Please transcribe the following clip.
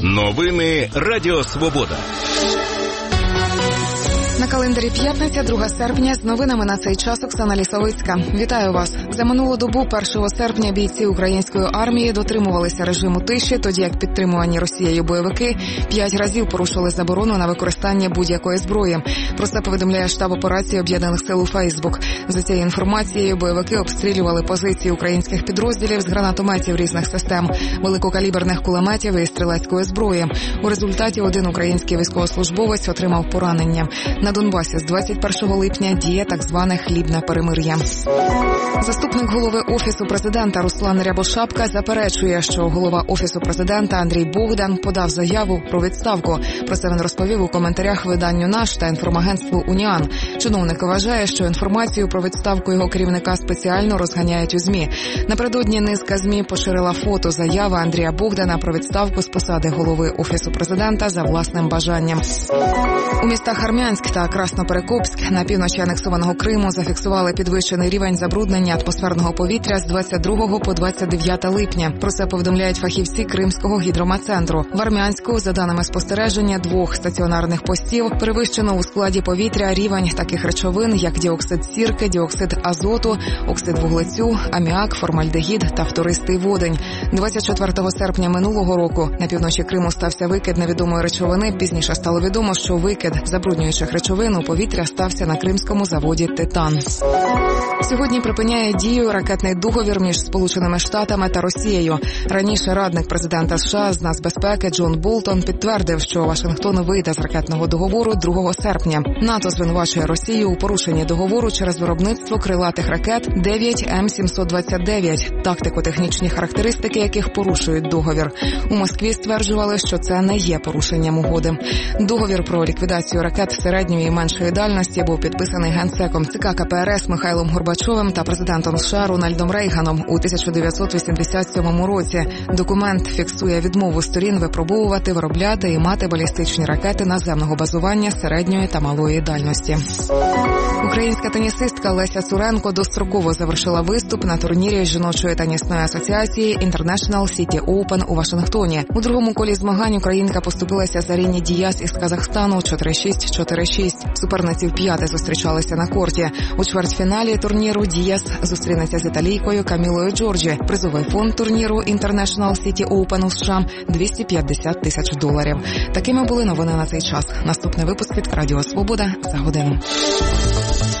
Новини Радіо Свобода. На календарі п'ятниця, 2 серпня, з новинами на цей час Оксана Лісовицька. Вітаю вас. За минулу добу 1 серпня бійці української армії дотримувалися режиму тиші, тоді як підтримувані Росією бойовики 5 разів порушили заборону на використання будь-якої зброї. Про це повідомляє штаб операції Об'єднаних сил у Фейсбук. За цією інформацією, бойовики обстрілювали позиції українських підрозділів з гранатометів різних систем, великокаліберних кулеметів і стрілецької зброї. У результаті один український військовослужбовець отримав поранення. На Донбасі з 21 липня діє так зване хлібне перемир'я. Заступник голови Офісу президента Руслан Рябошапка заперечує, що голова Офісу президента Андрій Богдан подав заяву про відставку. Про це він розповів у коментарях виданню «Наш» та інформагентству «Уніан». Чиновник вважає, що інформацію про відставку його керівника спеціально розганяють у ЗМІ. Напередодні низка ЗМІ поширила фото заяви Андрія Богдана про відставку з посади голови Офісу президента за власним бажанням. У містах Армянськ та Красноперекопськ на півночі анексованого Криму зафіксували підвищений рівень забруднення атмосферного повітря з 22 по 29 липня. Про це повідомляють фахівці Кримського гідрометцентру. В Армянську, за даними спостереження 2 стаціонарних постів, перевищено у складі повітря рівень таких речовин, як діоксид сірки, діоксид азоту, оксид вуглецю, аміак, формальдегід та фтористий водень. 24 серпня минулого року на півночі Криму стався викид невідомої речовини. Пізніше стало відомо, що викид забруднюючих речовин у повітря стався на кримському заводі «Титан». Сьогодні припиняє дію ракетний договір між Сполученими Штатами та Росією. Раніше радник президента США з нацбезпеки Джон Болтон підтвердив, що Вашингтон вийде з ракетного договору 2 серпня. НАТО звинувачує Росію у порушенні договору через виробництво крилатих ракет 9 М729, тактико-технічні характеристики яких порушують договір. У Москві стверджували, що це не є порушенням угоди. Договір про ліквідацію ракет середньої і меншої дальності був підписаний генсеком ЦК КПРС Михайлом Горбачовим та президентом США Рональдом Рейганом у 1987 році. Документ фіксує відмову сторін випробовувати, виробляти і мати балістичні ракети наземного базування середньої та малої дальності. Українська тенісистка Леся Суренко достроково завершила виступ на турнірі жіночої тенісної асоціації International City Open у Вашингтоні. У другому колі змагань українка поступилася Заріні Діяс із Казахстану 4-6-4-6. Суперниці вп'яте зустрічалися на корті. У чвертьфіналі турніру Діяс зустрінеться з італійкою Камілою Джорджі. Призовий фонд турніру International City Open у США – $250 000. Такими були новини на цей час. Наступний випуск від Радіо Свобода за годину.